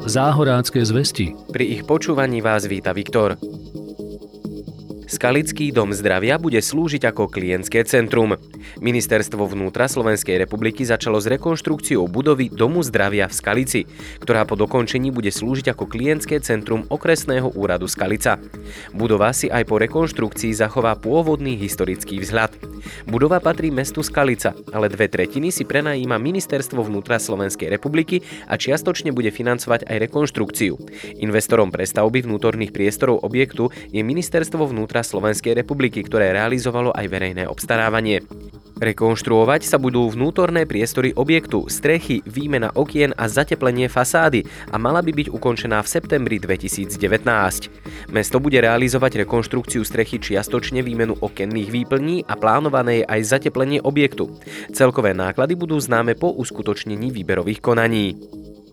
Záhorácké zvesti. Pri ich počúvaní vás víta Viktor. Skalický dom zdravia bude slúžiť ako klientské centrum. Ministerstvo vnútra Slovenskej republiky začalo s rekonštrukciou budovy Domu zdravia v Skalici, ktorá po dokončení bude slúžiť ako klientské centrum okresného úradu Skalica. Budova si aj po rekonštrukcii zachová pôvodný historický vzhľad. Budova patrí mestu Skalica, ale 2/3 si prenajíma Ministerstvo vnútra Slovenskej republiky a čiastočne bude financovať aj rekonštrukciu. Investorom prestavby vnútorných priestorov objektu je Ministerstvo vnútra Slovenskej republiky, ktoré realizovalo aj verejné obstarávanie. Rekonštruovať sa budú vnútorné priestory objektu, strechy, výmena okien a zateplenie fasády a mala by byť ukončená v septembri 2019. Mesto bude realizovať rekonštrukciu strechy, čiastočne výmenu okenných výplní a plánované je aj zateplenie objektu. Celkové náklady budú známe po uskutočnení výberových konaní.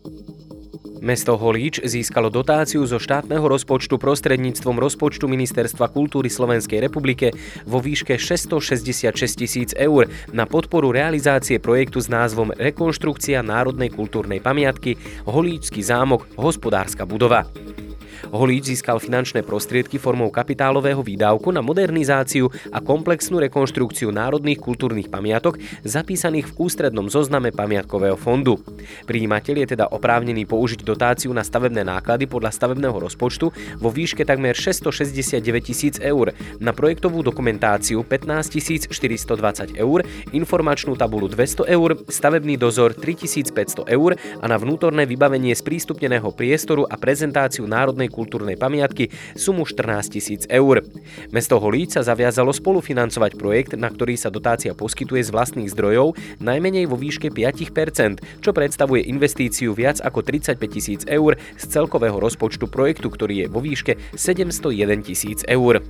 Mesto Holíč získalo dotáciu zo štátneho rozpočtu prostredníctvom rozpočtu Ministerstva kultúry Slovenskej republike vo výške 666 000 eur na podporu realizácie projektu s názvom Rekonštrukcia národnej kultúrnej pamiatky Holíčsky zámok hospodárska budova. Holíč získal finančné prostriedky formou kapitálového výdavku na modernizáciu a komplexnú rekonštrukciu národných kultúrnych pamiatok zapísaných v ústrednom zozname pamiatkového fondu. Prijímateľ je teda oprávnený použiť dotáciu na stavebné náklady podľa stavebného rozpočtu vo výške takmer 669 000 eur, na projektovú dokumentáciu 15 420 eur, informačnú tabuľu 200 eur, stavebný dozor 3500 eur a na vnútorné vybavenie sprístupneného priestoru a prezentáciu národnej kultúrnej pamiatky sumu 14 000 eur. Mesto Holíč sa zaviazalo spolufinancovať projekt, na ktorý sa dotácia poskytuje z vlastných zdrojov najmenej vo výške 5%, čo predstavuje investíciu viac ako 35 000 eur z celkového rozpočtu projektu, ktorý je vo výške 701 000 eur.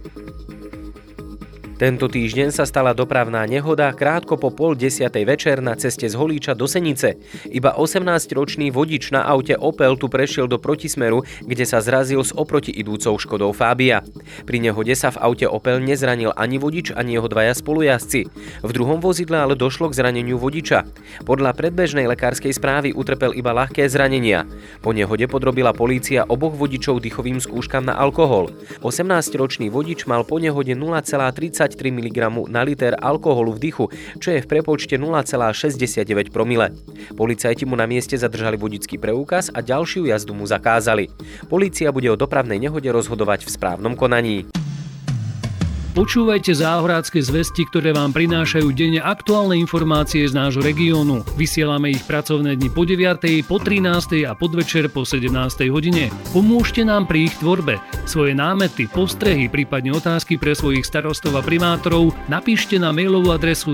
Tento týždeň sa stala dopravná nehoda krátko po 9:30 večer na ceste z Holíča do Senice. Iba 18-ročný vodič na aute Opel tu prešiel do protismeru, kde sa zrazil s oproti idúcou Škodou Fabia. Pri nehode sa v aute Opel nezranil ani vodič, ani jeho dvaja spolujazdci. V druhom vozidle ale došlo k zraneniu vodiča. Podľa predbežnej lekárskej správy utrpel iba ľahké zranenia. Po nehode podrobila polícia oboch vodičov dýchovým skúškam na alkohol. 18-ročný vodič mal po nehode 0,33 mg na liter alkoholu v dychu, čo je v prepočte 0,69 promile. Policajti mu na mieste zadržali vodičský preukaz a ďalšiu jazdu mu zakázali. Polícia bude o dopravnej nehode rozhodovať v správnom konaní. Počúvajte Záhorácké zvesti, ktoré vám prinášajú denne aktuálne informácie z nášho regiónu. Vysielame ich pracovné dni po 9, po 13 a podvečer po 17 hodine. Pomôžte nám pri ich tvorbe. Svoje námety, postrehy, prípadne otázky pre svojich starostov a primátorov napíšte na mailovú adresu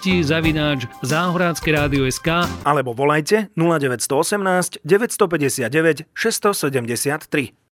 zvesti@zahorackeradio.sk alebo volajte 0918 959 673.